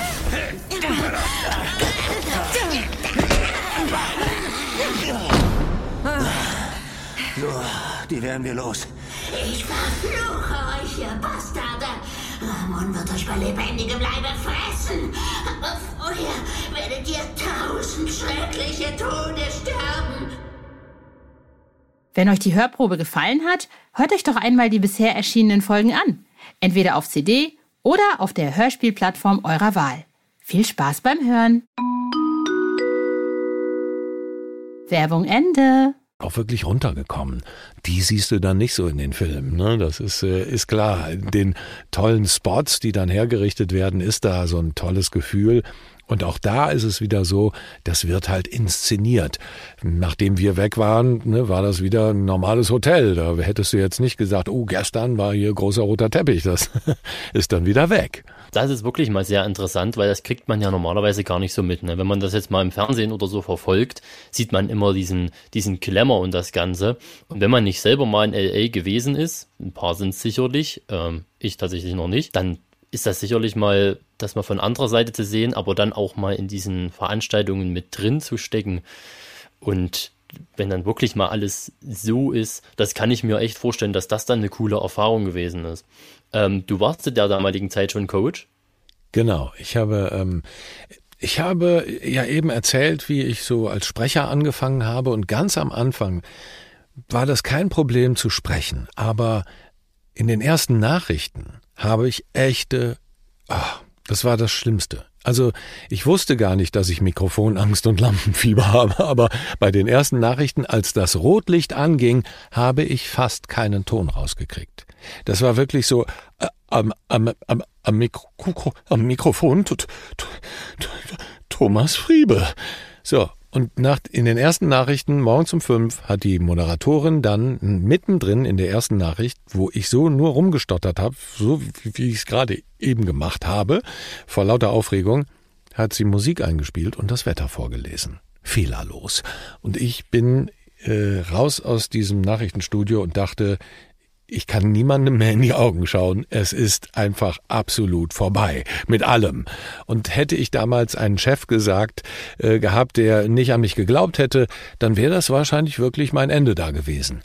S11: So, die werden wir los.
S9: Ich verfluche euch, ihr Bastarde! Ramon wird euch bei lebendigem Leibe fressen! Aber vorher werdet ihr tausend schreckliche Tode sterben!
S8: Wenn euch die Hörprobe gefallen hat, hört euch doch einmal die bisher erschienenen Folgen an. Entweder auf C D oder auf der Hörspielplattform eurer Wahl. Viel Spaß beim Hören! Werbung Ende!
S7: Auch wirklich runtergekommen. Die siehst du dann nicht so in den Filmen, ne? Das ist, äh, ist klar. In den tollen Spots, die dann hergerichtet werden, ist da so ein tolles Gefühl. Und auch da ist es wieder so, das wird halt inszeniert. Nachdem wir weg waren, ne, war das wieder ein normales Hotel. Da hättest du jetzt nicht gesagt, oh, gestern war hier großer roter Teppich. Das ist dann wieder weg.
S6: Das ist wirklich mal sehr interessant, weil das kriegt man ja normalerweise gar nicht so mit. Ne? Wenn man das jetzt mal im Fernsehen oder so verfolgt, sieht man immer diesen, diesen Glamour und das Ganze. Und wenn man nicht selber mal in L A gewesen ist, ein paar sind es sicherlich, ähm, ich tatsächlich noch nicht, dann ist das sicherlich mal, das mal von anderer Seite zu sehen, aber dann auch mal in diesen Veranstaltungen mit drin zu stecken. Und wenn dann wirklich mal alles so ist, das kann ich mir echt vorstellen, dass das dann eine coole Erfahrung gewesen ist. Ähm, du warst zu der damaligen Zeit schon Coach?
S7: Genau, ich habe, ähm, ich habe ja eben erzählt, wie ich so als Sprecher angefangen habe und ganz am Anfang war das kein Problem zu sprechen, aber in den ersten Nachrichten habe ich echte, oh, das war das Schlimmste. Also ich wusste gar nicht, dass ich Mikrofonangst und Lampenfieber habe, aber bei den ersten Nachrichten, als das Rotlicht anging, habe ich fast keinen Ton rausgekriegt. Das war wirklich so äh, am, am, am, am, Mikro, am Mikrofon t, t, t, Thomas Friebe. So, und nach, in den ersten Nachrichten, morgens um fünf, hat die Moderatorin dann mittendrin in der ersten Nachricht, wo ich so nur rumgestottert habe, so wie, wie ich es gerade eben gemacht habe, vor lauter Aufregung, hat sie Musik eingespielt und das Wetter vorgelesen. Fehlerlos. Und ich bin äh, raus aus diesem Nachrichtenstudio und dachte, ich kann niemandem mehr in die Augen schauen. Es ist einfach absolut vorbei mit allem. Und hätte ich damals einen Chef gesagt, äh, gehabt, der nicht an mich geglaubt hätte, dann wäre das wahrscheinlich wirklich mein Ende da gewesen.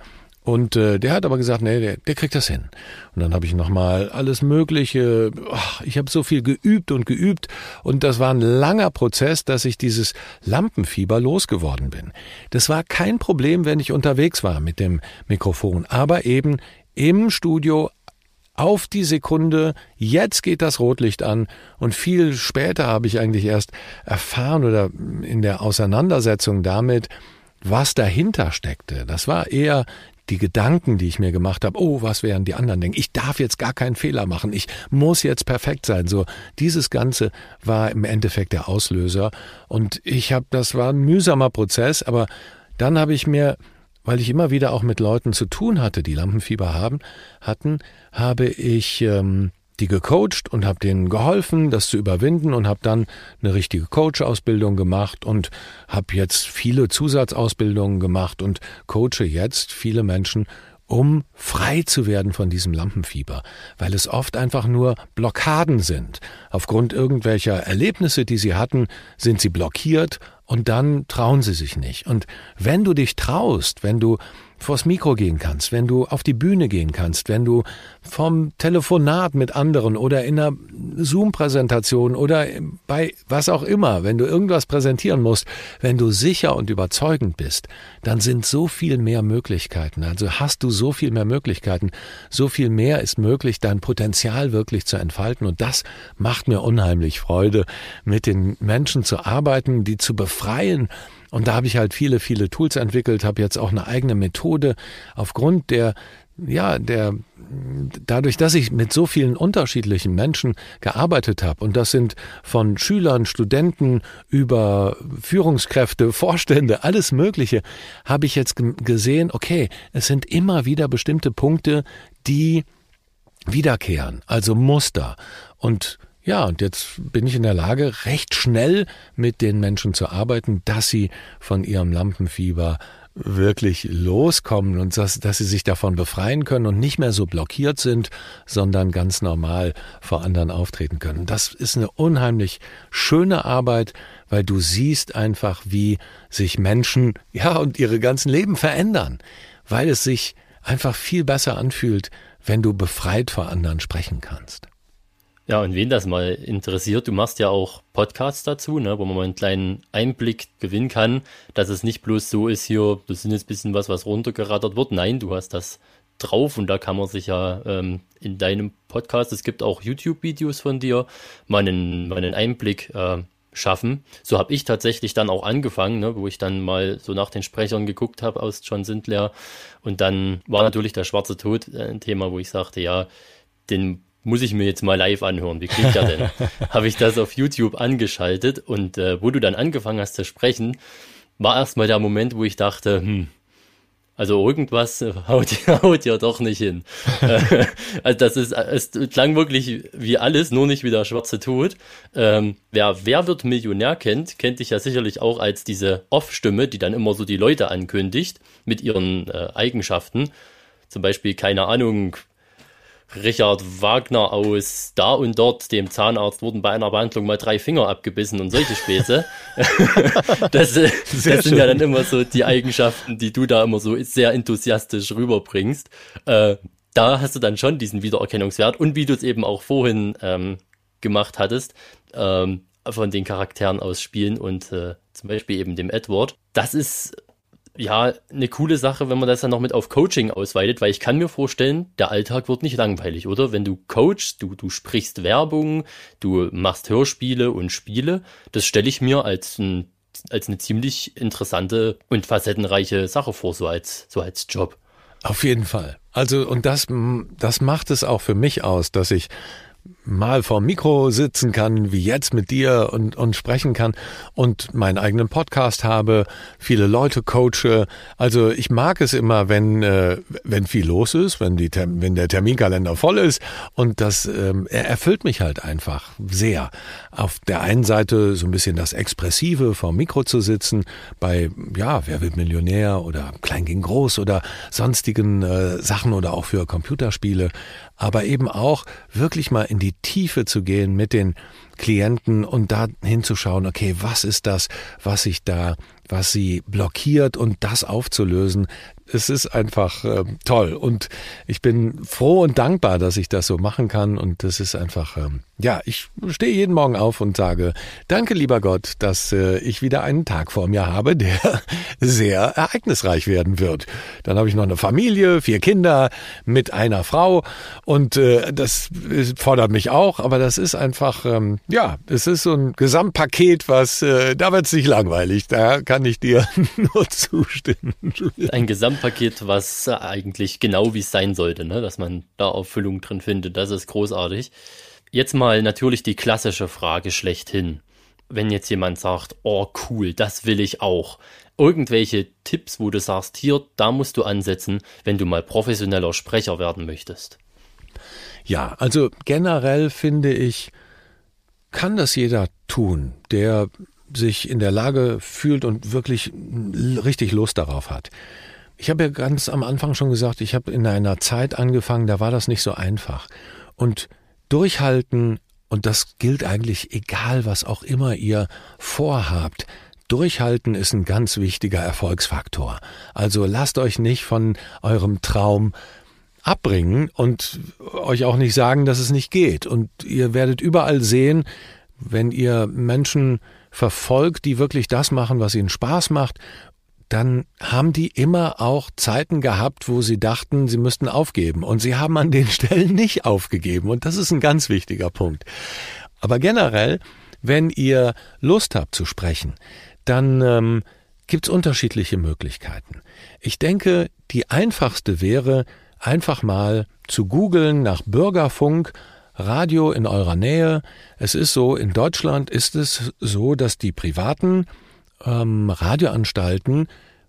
S7: Und äh, der hat aber gesagt, nee, der, der kriegt das hin. Und dann habe ich nochmal alles Mögliche, ach, ich habe so viel geübt und geübt und das war ein langer Prozess, dass ich dieses Lampenfieber losgeworden bin. Das war kein Problem, wenn ich unterwegs war mit dem Mikrofon, aber eben im Studio auf die Sekunde, jetzt geht das Rotlicht an und viel später habe ich eigentlich erst erfahren oder in der Auseinandersetzung damit, was dahinter steckte. Das war eher die Gedanken, die ich mir gemacht habe, oh, was werden die anderen denken? Ich darf jetzt gar keinen Fehler machen, ich muss jetzt perfekt sein. So, dieses Ganze war im Endeffekt der Auslöser und ich habe, das war ein mühsamer Prozess, aber dann habe ich mir, weil ich immer wieder auch mit Leuten zu tun hatte, die Lampenfieber haben, hatten, habe ich ähm, die gecoacht und habe denen geholfen, das zu überwinden und habe dann eine richtige Coach-Ausbildung gemacht und habe jetzt viele Zusatzausbildungen gemacht und coache jetzt viele Menschen, um frei zu werden von diesem Lampenfieber, weil es oft einfach nur Blockaden sind. Aufgrund irgendwelcher Erlebnisse, die sie hatten, sind sie blockiert und dann trauen sie sich nicht. Und wenn du dich traust, wenn du vors Mikro gehen kannst, wenn du auf die Bühne gehen kannst, wenn du vom Telefonat mit anderen oder in einer Zoom-Präsentation oder bei was auch immer, wenn du irgendwas präsentieren musst, wenn du sicher und überzeugend bist, dann sind so viel mehr Möglichkeiten. Also hast du so viel mehr Möglichkeiten, so viel mehr ist möglich, dein Potenzial wirklich zu entfalten. Und das macht mir unheimlich Freude, mit den Menschen zu arbeiten, die zu befreien. Und da habe ich halt viele, viele Tools entwickelt, habe jetzt auch eine eigene Methode aufgrund der, ja, der, dadurch, dass ich mit so vielen unterschiedlichen Menschen gearbeitet habe. Und das sind von Schülern, Studenten über Führungskräfte, Vorstände, alles Mögliche, habe ich jetzt gesehen, okay, es sind immer wieder bestimmte Punkte, die wiederkehren, also Muster. Und ja, und jetzt bin ich in der Lage, recht schnell mit den Menschen zu arbeiten, dass sie von ihrem Lampenfieber wirklich loskommen und dass, dass sie sich davon befreien können und nicht mehr so blockiert sind, sondern ganz normal vor anderen auftreten können. Das ist eine unheimlich schöne Arbeit, weil du siehst einfach, wie sich Menschen, ja, und ihre ganzen Leben verändern, weil es sich einfach viel besser anfühlt, wenn du befreit vor anderen sprechen kannst.
S6: Ja, und wen das mal interessiert, du machst ja auch Podcasts dazu, ne, wo man mal einen kleinen Einblick gewinnen kann, dass es nicht bloß so ist hier, das sind jetzt ein bisschen was, was runtergerattert wird. Nein, du hast das drauf und da kann man sich ja ähm, in deinem Podcast, es gibt auch YouTube-Videos von dir, mal einen, mal einen Einblick äh, schaffen. So habe ich tatsächlich dann auch angefangen, ne, wo ich dann mal so nach den Sprechern geguckt habe aus John Sinclair und dann war natürlich der Schwarze Tod ein Thema, wo ich sagte, ja, den muss ich mir jetzt mal live anhören, wie klingt der denn? Habe ich das auf YouTube angeschaltet und äh, wo du dann angefangen hast zu sprechen, war erstmal der Moment, wo ich dachte, hm, also irgendwas haut, haut ja doch nicht hin. Also das ist, es klang wirklich wie alles, nur nicht wie der Schwarze Tod. Ähm, wer Wer wird Millionär kennt, kennt dich ja sicherlich auch als diese Off-Stimme, die dann immer so die Leute ankündigt mit ihren äh, Eigenschaften. Zum Beispiel, keine Ahnung, Richard Wagner aus da und dort, dem Zahnarzt, wurden bei einer Behandlung mal drei Finger abgebissen und solche Späße. das, das sind schön. Ja dann immer so die Eigenschaften, die du da immer so sehr enthusiastisch rüberbringst. Äh, da hast du dann schon diesen Wiedererkennungswert und wie du es eben auch vorhin ähm, gemacht hattest, ähm, von den Charakteren aus spielen und äh, zum Beispiel eben dem Edward. Das ist ja eine coole Sache, wenn man das dann noch mit auf Coaching ausweitet, weil ich kann mir vorstellen, der Alltag wird nicht langweilig, oder? Wenn du coachst, du, du sprichst Werbung, du machst Hörspiele und Spiele, das stelle ich mir als, ein, als eine ziemlich interessante und facettenreiche Sache vor, so als, so als Job.
S7: Auf jeden Fall. Also, und das, das macht es auch für mich aus, dass ich mal vorm Mikro sitzen kann, wie jetzt mit dir und, und sprechen kann und meinen eigenen Podcast habe, viele Leute coache. Also ich mag es immer, wenn äh, wenn viel los ist, wenn die wenn der Terminkalender voll ist und das ähm, er erfüllt mich halt einfach sehr. Auf der einen Seite so ein bisschen das Expressive vorm Mikro zu sitzen, bei ja, Wer wird Millionär oder Klein gegen Groß oder sonstigen äh, Sachen oder auch für Computerspiele, aber eben auch wirklich mal in die Tiefe zu gehen mit den Klienten und da hinzuschauen, okay, was ist das, was sich da, was sie blockiert und das aufzulösen, es ist einfach äh, toll und ich bin froh und dankbar, dass ich das so machen kann und das ist einfach, äh, ja, ich stehe jeden Morgen auf und sage, danke lieber Gott, dass äh, ich wieder einen Tag vor mir habe, der sehr ereignisreich werden wird. Dann habe ich noch eine Familie, vier Kinder mit einer Frau und äh, das fordert mich auch, aber das ist einfach, ähm, ja, es ist so ein Gesamtpaket, was, äh, da wird es nicht langweilig, da kann ich dir nur zustimmen.
S6: Ein Gesamtpaket, was eigentlich genau wie es sein sollte, ne? Dass man da Erfüllung drin findet, das ist großartig. Jetzt mal natürlich die klassische Frage schlechthin. Wenn jetzt jemand sagt, oh cool, das will ich auch. Irgendwelche Tipps, wo du sagst, hier, da musst du ansetzen, wenn du mal professioneller Sprecher werden möchtest.
S7: Ja, also generell finde ich, kann das jeder tun, der sich in der Lage fühlt und wirklich richtig Lust darauf hat. Ich habe ja ganz am Anfang schon gesagt, ich habe in einer Zeit angefangen, da war das nicht so einfach. Und durchhalten, und das gilt eigentlich egal, was auch immer ihr vorhabt, durchhalten ist ein ganz wichtiger Erfolgsfaktor. Also lasst euch nicht von eurem Traum abbringen und euch auch nicht sagen, dass es nicht geht. Und ihr werdet überall sehen, wenn ihr Menschen verfolgt, die wirklich das machen, was ihnen Spaß macht, dann haben die immer auch Zeiten gehabt, wo sie dachten, sie müssten aufgeben. Und sie haben an den Stellen nicht aufgegeben. Und das ist ein ganz wichtiger Punkt. Aber generell, wenn ihr Lust habt zu sprechen, dann ähm, gibt es unterschiedliche Möglichkeiten. Ich denke, die einfachste wäre, einfach mal zu googeln nach Bürgerfunk, Radio in eurer Nähe. Es ist so, in Deutschland ist es so, dass die privaten ähm, Radioanstalten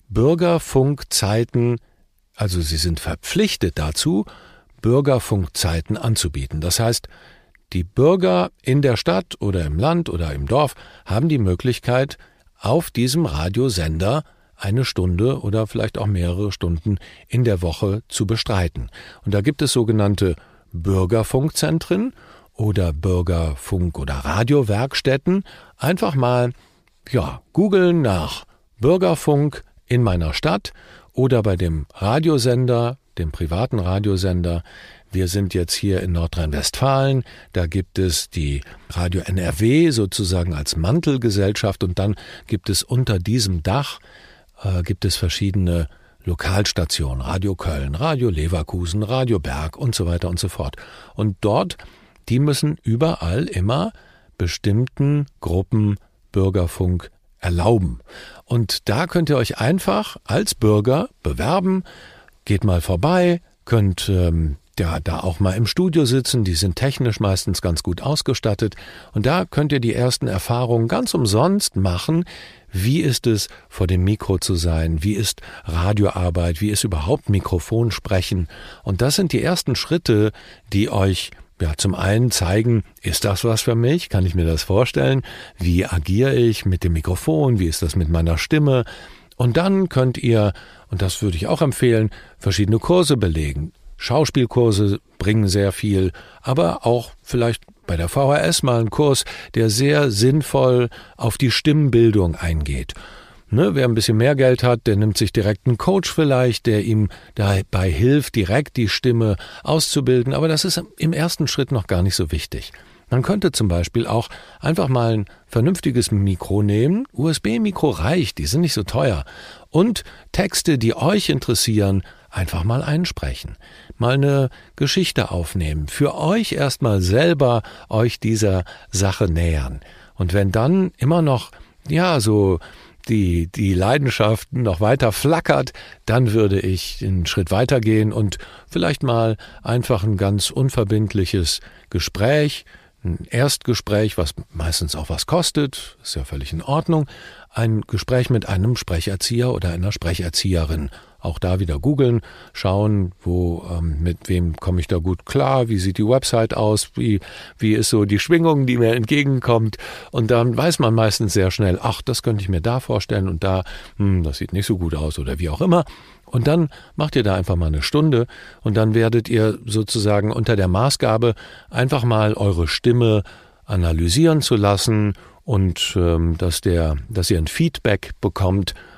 S7: Bürgerfunkzeiten, also sie sind verpflichtet dazu, Bürgerfunkzeiten anzubieten. Das heißt, die Bürger in der Stadt oder im Land oder im Dorf haben die Möglichkeit, auf diesem Radiosender eine Stunde oder vielleicht auch mehrere Stunden in der Woche zu bestreiten. Und da gibt es sogenannte Bürgerfunkzentren oder Bürgerfunk- oder Radiowerkstätten. Einfach mal, ja, googeln nach Bürgerfunk in meiner Stadt oder bei dem Radiosender, dem privaten Radiosender. Wir sind jetzt hier in Nordrhein-Westfalen, da gibt es die Radio N R W sozusagen als Mantelgesellschaft und dann gibt es unter diesem Dach, äh, gibt es verschiedene Lokalstationen, Radio Köln, Radio Leverkusen, Radio Berg und so weiter und so fort. Und dort, die müssen überall immer bestimmten Gruppen Bürgerfunk erlauben. Und da könnt ihr euch einfach als Bürger bewerben, geht mal vorbei, könnt ähm, ja da auch mal im Studio sitzen, die sind technisch meistens ganz gut ausgestattet und da könnt ihr die ersten Erfahrungen ganz umsonst machen. Wie ist es, vor dem Mikro zu sein? Wie ist Radioarbeit? Wie ist überhaupt Mikrofonsprechen? Und das sind die ersten Schritte, die euch ja zum einen zeigen, ist das was für mich? Kann ich mir das vorstellen? Wie agiere ich mit dem Mikrofon? Wie ist das mit meiner Stimme? Und dann könnt ihr, und das würde ich auch empfehlen, verschiedene Kurse belegen. Schauspielkurse bringen sehr viel, aber auch vielleicht bei der V H S mal einen Kurs, der sehr sinnvoll auf die Stimmbildung eingeht. Ne, wer ein bisschen mehr Geld hat, der nimmt sich direkt einen Coach vielleicht, der ihm dabei hilft, direkt die Stimme auszubilden. Aber das ist im ersten Schritt noch gar nicht so wichtig. Man könnte zum Beispiel auch einfach mal ein vernünftiges Mikro nehmen. U S B-Mikro reicht, die sind nicht so teuer. Und Texte, die euch interessieren, einfach mal einsprechen. Mal eine Geschichte aufnehmen. Für euch erstmal selber euch dieser Sache nähern. Und wenn dann immer noch, ja, so die, die Leidenschaft noch weiter flackert, dann würde ich einen Schritt weitergehen und vielleicht mal einfach ein ganz unverbindliches Gespräch, ein Erstgespräch, was meistens auch was kostet, ist ja völlig in Ordnung, ein Gespräch mit einem Sprecherzieher oder einer Sprecherzieherin. Auch da wieder googeln, schauen, wo, ähm, mit wem komme ich da gut klar, wie sieht die Website aus, wie, wie ist so die Schwingung, die mir entgegenkommt. Und dann weiß man meistens sehr schnell, ach, das könnte ich mir da vorstellen und da, hm, das sieht nicht so gut aus oder wie auch immer. Und dann macht ihr da einfach mal eine Stunde und dann werdet ihr sozusagen unter der Maßgabe einfach mal eure Stimme analysieren zu lassen und ähm, dass der, dass ihr ein Feedback bekommt,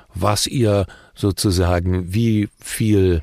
S7: was ihr sozusagen, wie viel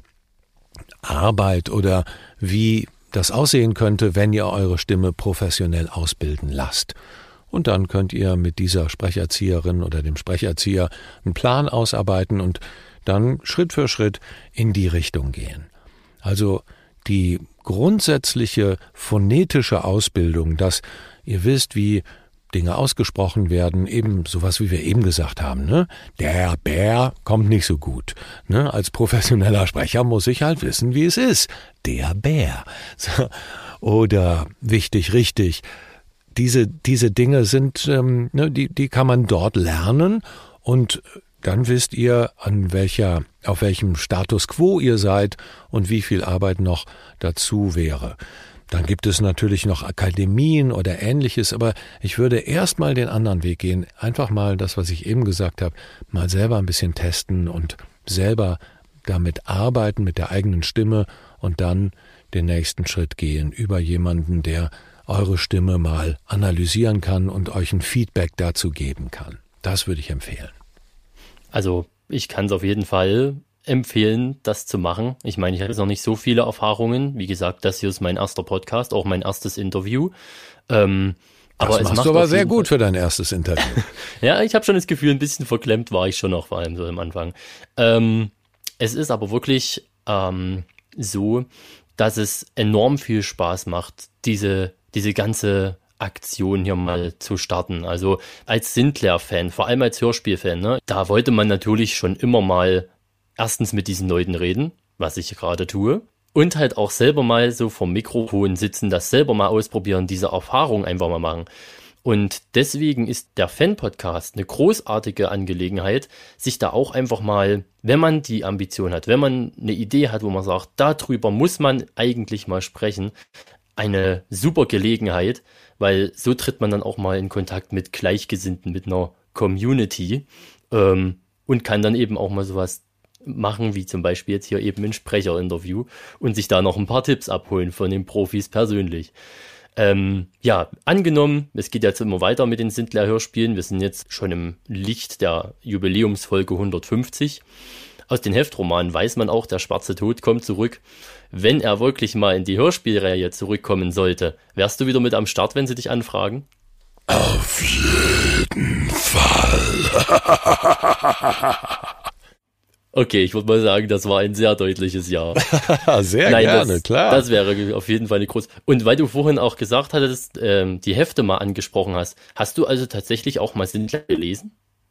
S7: Arbeit oder wie das aussehen könnte, wenn ihr eure Stimme professionell ausbilden lasst. Und dann könnt ihr mit dieser Sprecherzieherin oder dem Sprecherzieher einen Plan ausarbeiten und dann Schritt für Schritt in die Richtung gehen. Also die grundsätzliche phonetische Ausbildung, dass ihr wisst, wie Dinge ausgesprochen werden, eben sowas, wie wir eben gesagt haben, ne? Der Bär kommt nicht so gut. Ne? Als professioneller Sprecher muss ich halt wissen, wie es ist. Der Bär. So. Oder wichtig, richtig. Diese, diese Dinge sind, ähm, ne, die, die kann man dort lernen und dann wisst ihr, an welcher, auf welchem Status quo ihr seid und wie viel Arbeit noch dazu wäre. Dann gibt es natürlich noch Akademien oder Ähnliches, aber ich würde erst mal den anderen Weg gehen. Einfach mal das, was ich eben gesagt habe, mal selber ein bisschen testen und selber damit arbeiten mit der eigenen Stimme und dann den nächsten Schritt gehen über jemanden, der eure Stimme mal analysieren kann und euch ein Feedback dazu geben kann. Das würde ich empfehlen.
S6: Also ich kann es auf jeden Fall empfehlen, das zu machen. Ich meine, ich habe jetzt noch nicht so viele Erfahrungen. Wie gesagt, das hier ist mein erster Podcast, auch mein erstes Interview. Ähm,
S7: das
S6: aber
S7: machst
S6: es macht
S7: du aber sehr
S6: Fall
S7: gut für dein erstes Interview.
S6: Ja, ich habe schon das Gefühl, ein bisschen verklemmt war ich schon noch, vor allem so am Anfang. Ähm, es ist aber wirklich ähm, so, dass es enorm viel Spaß macht, diese, diese ganze Aktion hier mal zu starten. Also als Sinclair-Fan, vor allem als Hörspiel-Fan, ne, da wollte man natürlich schon immer mal erstens mit diesen Leuten reden, was ich gerade tue, und halt auch selber mal so vom Mikrofon sitzen, das selber mal ausprobieren, diese Erfahrung einfach mal machen. Und deswegen ist der Fan-Podcast eine großartige Angelegenheit, sich da auch einfach mal, wenn man die Ambition hat, wenn man eine Idee hat, wo man sagt, darüber muss man eigentlich mal sprechen, eine super Gelegenheit, weil so tritt man dann auch mal in Kontakt mit Gleichgesinnten, mit einer Community ähm, und kann dann eben auch mal sowas machen, wie zum Beispiel jetzt hier eben ein Sprecherinterview und sich da noch ein paar Tipps abholen von den Profis persönlich. Ähm, ja, angenommen, es geht jetzt immer weiter mit den Sinclair-Hörspielen. Wir sind jetzt schon im Licht der Jubiläumsfolge hundertfünfzig. Aus den Heftromanen weiß man auch, der Schwarze Tod kommt zurück. Wenn er wirklich mal in die Hörspielreihe zurückkommen sollte, wärst du wieder mit am Start, wenn sie dich anfragen?
S3: Auf jeden Fall.
S6: Okay, ich würde mal sagen, das war ein sehr deutliches Ja.
S7: Sehr
S6: Nein,
S7: gerne,
S6: das,
S7: klar.
S6: Das wäre auf jeden Fall eine große. Und weil du vorhin auch gesagt hattest, ähm, die Hefte mal angesprochen hast, hast du also tatsächlich auch mal Sinclair gelesen?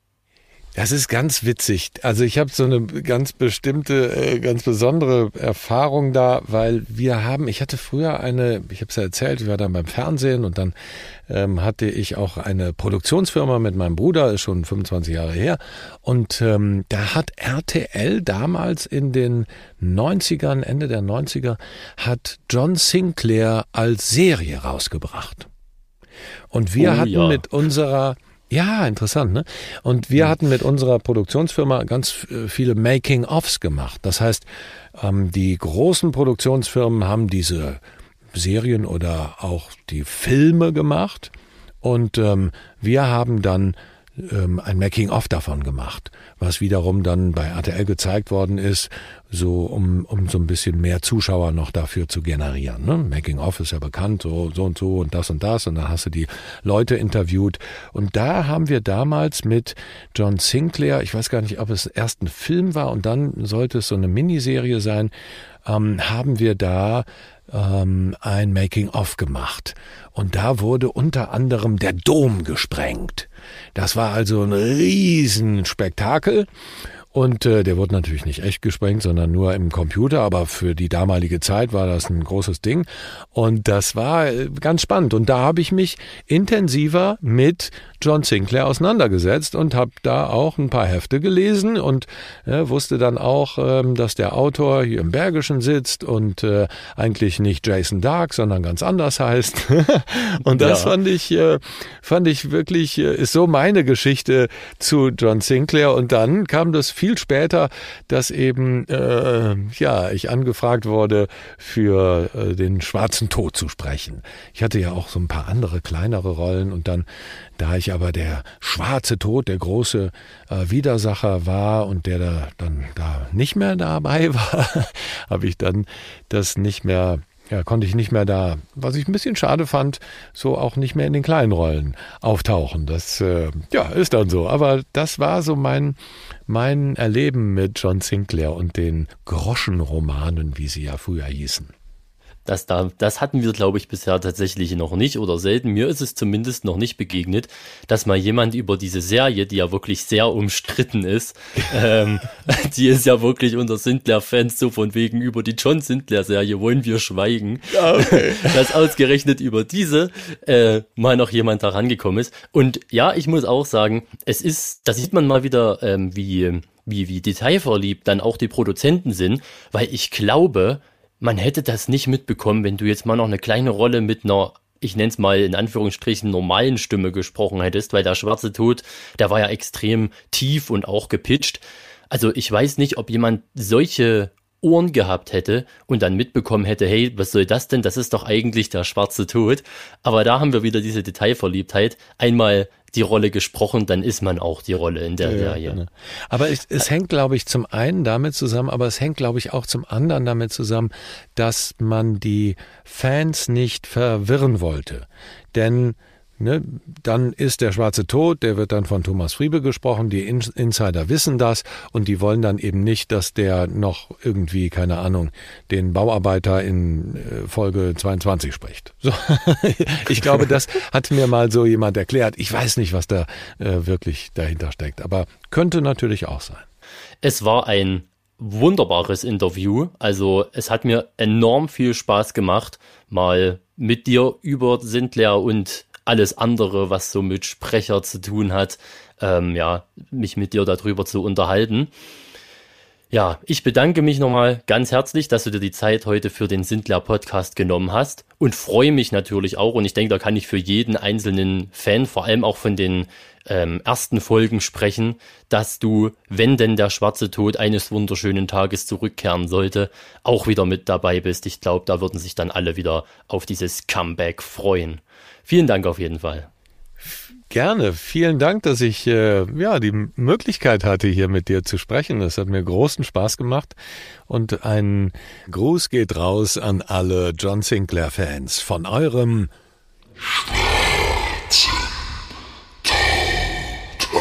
S7: Das ist ganz witzig. Also ich habe so eine ganz bestimmte, äh, ganz besondere Erfahrung da, weil wir haben, ich hatte früher eine, ich habe es ja erzählt, ich war dann beim Fernsehen und dann ähm, hatte ich auch eine Produktionsfirma mit meinem Bruder, ist schon fünfundzwanzig Jahre her. Und ähm, da hat R T L damals in den neunzigern, Ende der neunziger, hat John Sinclair als Serie rausgebracht. Und wir oh, hatten ja. mit unserer Ja, interessant, ne? Und wir hatten mit unserer Produktionsfirma ganz viele Making-ofs gemacht. Das heißt, ähm, die großen Produktionsfirmen haben diese Serien oder auch die Filme gemacht und ähm, wir haben dann ähm, ein Making-of davon gemacht, was wiederum dann bei R T L gezeigt worden ist, so um um so ein bisschen mehr Zuschauer noch dafür zu generieren. Ne? Making-of ist ja bekannt, so so und so und das und das und dann hast du die Leute interviewt und da haben wir damals mit John Sinclair, ich weiß gar nicht, ob es erst ein Film war und dann sollte es so eine Miniserie sein, ähm, haben wir da ähm, ein Making-of gemacht und da wurde unter anderem der Dom gesprengt. Das war also ein Riesenspektakel. Und äh, der wurde natürlich nicht echt gesprengt, sondern nur im Computer, aber für die damalige Zeit war das ein großes Ding. Und das war äh, ganz spannend. Und da habe ich mich intensiver mit John Sinclair auseinandergesetzt und habe da auch ein paar Hefte gelesen und äh, wusste dann auch, ähm, dass der Autor hier im Bergischen sitzt und äh, eigentlich nicht Jason Dark, sondern ganz anders heißt. Und das ja. fand ich, äh, fand ich wirklich, äh, ist so meine Geschichte zu John Sinclair. Und dann kam das viel viel später, dass eben äh, ja ich angefragt wurde, für äh, den Schwarzen Tod zu sprechen. Ich hatte ja auch so ein paar andere kleinere Rollen und dann, da ich aber der Schwarze Tod, der große äh, Widersacher war und der da dann da nicht mehr dabei war, habe ich dann das nicht mehr Ja, konnte ich nicht mehr da, was ich ein bisschen schade fand, so auch nicht mehr in den kleinen Rollen auftauchen. Das äh, ja, ist dann so. Aber das war so mein, mein Erleben mit John Sinclair und den Groschenromanen, wie sie ja früher hießen.
S6: Das, da, das hatten wir, glaube ich, bisher tatsächlich noch nicht oder selten. Mir ist es zumindest noch nicht begegnet, dass mal jemand über diese Serie, die ja wirklich sehr umstritten ist, ähm, die ist ja wirklich unter Sinclair-Fans so von wegen über die John Sinclair-Serie wollen wir schweigen, okay. Dass ausgerechnet über diese äh, mal noch jemand da rangekommen ist. Und ja, ich muss auch sagen, es ist, da sieht man mal wieder, ähm, wie, wie, wie detailverliebt dann auch die Produzenten sind, weil ich glaube, man hätte das nicht mitbekommen, wenn du jetzt mal noch eine kleine Rolle mit einer, ich nenne es mal in Anführungsstrichen, normalen Stimme gesprochen hättest, weil der Schwarze Tod, der war ja extrem tief und auch gepitcht. Also ich weiß nicht, ob jemand solche Ohren gehabt hätte und dann mitbekommen hätte, hey, was soll das denn? Das ist doch eigentlich der Schwarze Tod. Aber da haben wir wieder diese Detailverliebtheit. Einmal die Rolle gesprochen, dann ist man auch die Rolle in der ja, Serie. Genau.
S7: Aber es, es hängt, glaube ich, zum einen damit zusammen, aber es hängt, glaube ich, auch zum anderen damit zusammen, dass man die Fans nicht verwirren wollte. Denn Ne, dann ist der Schwarze Tod, der wird dann von Thomas Friebe gesprochen, die In- Insider wissen das und die wollen dann eben nicht, dass der noch irgendwie, keine Ahnung, den Bauarbeiter in äh, Folge zweiundzwanzig spricht. So. Ich glaube, das hat mir mal so jemand erklärt. Ich weiß nicht, was da äh, wirklich dahinter steckt, aber könnte natürlich auch sein.
S6: Es war ein wunderbares Interview, also es hat mir enorm viel Spaß gemacht, mal mit dir über Sinclair und alles andere, was so mit Sprecher zu tun hat, ähm, ja, mich mit dir darüber zu unterhalten. Ja, ich bedanke mich nochmal ganz herzlich, dass du dir die Zeit heute für den Sinclair-Podcast genommen hast und freue mich natürlich auch, und ich denke, da kann ich für jeden einzelnen Fan, vor allem auch von den ähm, ersten Folgen sprechen, dass du, wenn denn der Schwarze Tod eines wunderschönen Tages zurückkehren sollte, auch wieder mit dabei bist. Ich glaube, da würden sich dann alle wieder auf dieses Comeback freuen. Vielen Dank auf jeden Fall.
S7: Gerne. Vielen Dank, dass ich äh, ja die Möglichkeit hatte, hier mit dir zu sprechen. Das hat mir großen Spaß gemacht. Und ein Gruß geht raus an alle John Sinclair-Fans von eurem Schwarzen Tod.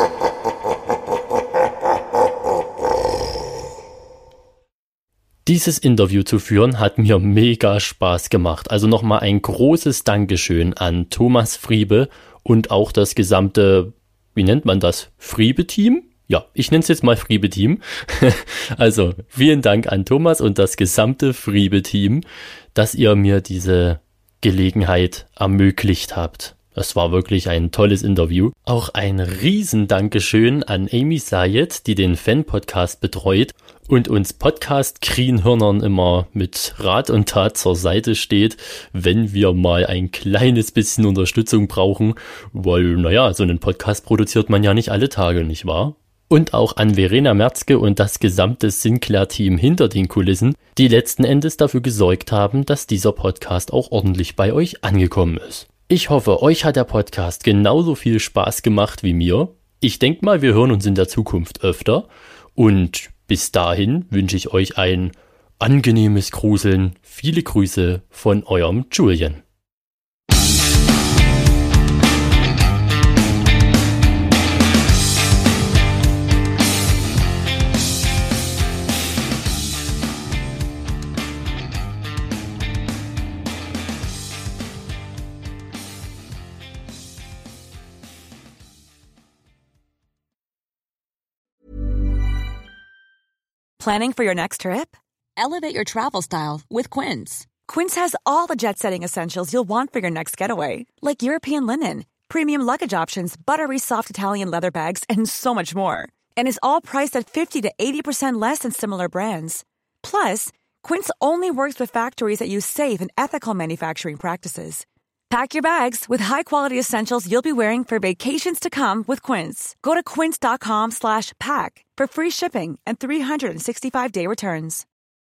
S6: Dieses Interview zu führen hat mir mega Spaß gemacht. Also nochmal ein großes Dankeschön an Thomas Friebe und auch das gesamte, wie nennt man das, Friebe-Team? Ja, ich nenne es jetzt mal Friebe-Team. Also vielen Dank an Thomas und das gesamte Friebe-Team, dass ihr mir diese Gelegenheit ermöglicht habt. Das war wirklich ein tolles Interview. Auch ein riesen Dankeschön an Amy Sayed, die den Fan-Podcast betreut und uns Podcast-Krienhörnern immer mit Rat und Tat zur Seite steht, wenn wir mal ein kleines bisschen Unterstützung brauchen, weil, naja, so einen Podcast produziert man ja nicht alle Tage, nicht wahr? Und auch an Verena Merzke und das gesamte Sinclair-Team hinter den Kulissen, die letzten Endes dafür gesorgt haben, dass dieser Podcast auch ordentlich bei euch angekommen ist. Ich hoffe, euch hat der Podcast genauso viel Spaß gemacht wie mir. Ich denke mal, wir hören uns in der Zukunft öfter. Und bis dahin wünsche ich euch ein angenehmes Gruseln. Viele Grüße von eurem Julian.
S13: Planning for your next trip? Elevate your travel style with Quince. Quince has all the jet-setting essentials you'll want for your next getaway, like European linen, premium luggage options, buttery soft Italian leather bags, and so much more. And is all priced at fifty to eighty percent less than similar brands. Plus, Quince only works with factories that use safe and ethical manufacturing practices. Pack your bags with high-quality essentials you'll be wearing for vacations to come with Quince. Go to quince.com slash pack for free shipping and three sixty-five day returns.